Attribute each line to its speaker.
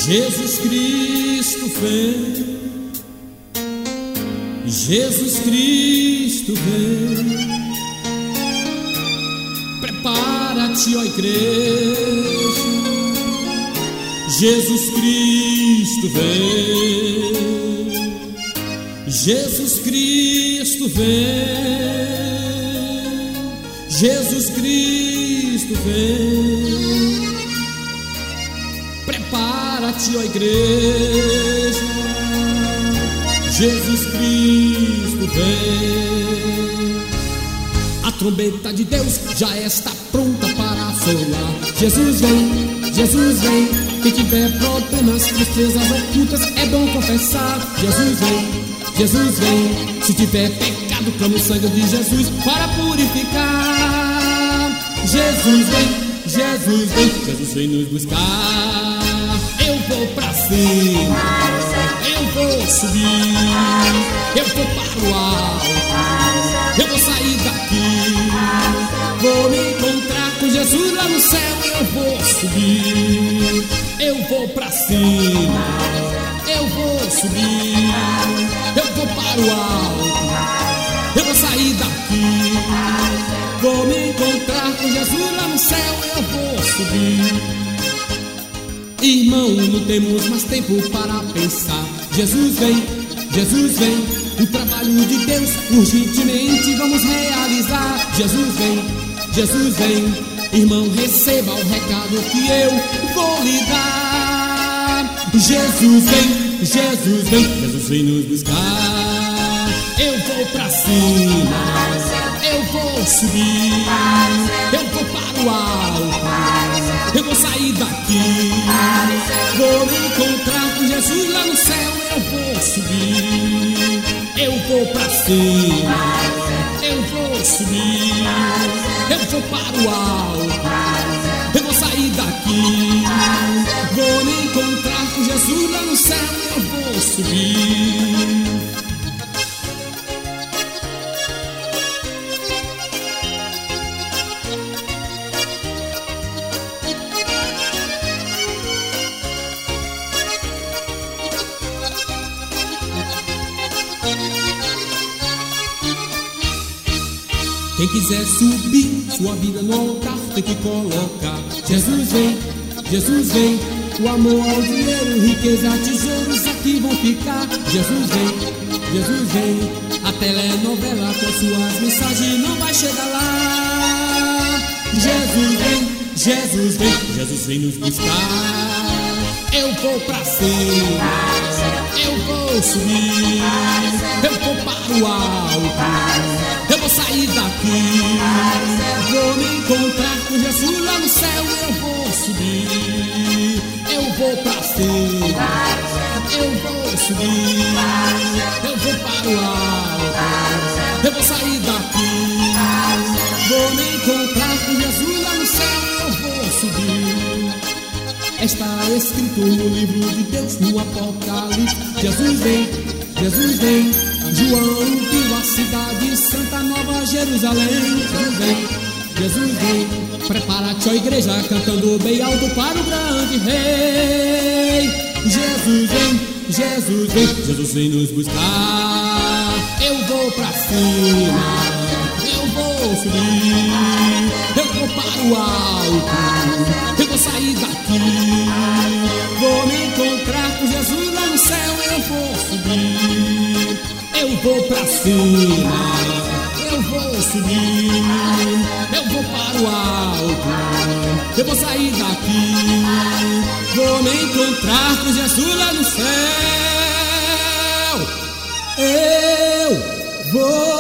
Speaker 1: Jesus Cristo vem, Jesus Cristo vem. Prepara-te, ó igreja, Jesus Cristo vem, Jesus Cristo vem, Jesus Cristo vem. Prepara-te, ó igreja, Jesus Cristo vem. A trombeta de Deus já está pronta para soar. Jesus vem, Jesus vem. Quem tiver problemas, tristezas ocultas, é bom confessar. Jesus vem, Jesus vem. Se tiver pecado, clama o sangue de Jesus para purificar. Jesus vem, Jesus vem. Jesus vem nos buscar. Eu vou pra cima, eu vou subir, eu vou para o alto, eu vou sair daqui, vou me encontrar com Jesus lá no céu. Eu vou subir, eu vou pra cima, eu vou subir, eu vou para o alto, eu vou sair daqui, vou me encontrar com Jesus lá no céu. Eu vou subir. Irmão, não temos mais tempo para pensar. Jesus vem, Jesus vem. O trabalho de Deus urgentemente vamos realizar. Jesus vem, Jesus vem. Irmão, receba o recado que eu vou lhe dar. Jesus vem, Jesus vem. Jesus vem nos buscar. Eu vou pra cima, eu vou subir, eu vou para o alto, eu vou sair daqui, vou me encontrar com Jesus lá no céu. Eu vou subir, eu vou pra cima, eu vou subir, eu vou para o alto, eu vou sair daqui, vou me encontrar com Jesus lá no céu. Eu vou subir. Quem quiser subir sua vida no altar tem que colocar. Jesus vem, Jesus vem. O amor ao dinheiro, riqueza, tesouros aqui vão ficar. Jesus vem, Jesus vem. A telenovela com suas mensagens não vai chegar lá. Jesus vem, Jesus vem. Jesus vem nos buscar. Eu vou pra cima, eu vou subir, eu vou para o alto, eu vou sair daqui, vou me encontrar com Jesus lá no céu. Eu vou subir, eu vou pra cima, eu vou subir, eu vou para o alto, eu vou sair daqui, vou me encontrar com Jesus lá no céu. Eu vou subir. Está escrito no livro de Deus, no Apocalipse. Jesus vem, Jesus vem. João viu a cidade santa, Nova Jerusalém. Jesus vem, Jesus vem. Prepara-te, ó igreja, cantando bem alto para o grande rei. Jesus vem, Jesus vem. Jesus vem nos buscar. Eu vou pra cima, eu vou subir, eu vou para o alto, eu vou sair daqui, vou me encontrar com Jesus lá no céu. Eu vou subir, eu vou pra cima, eu vou subir, eu vou para o alto, eu vou sair daqui, vou me encontrar com Jesus lá no céu. Eu vou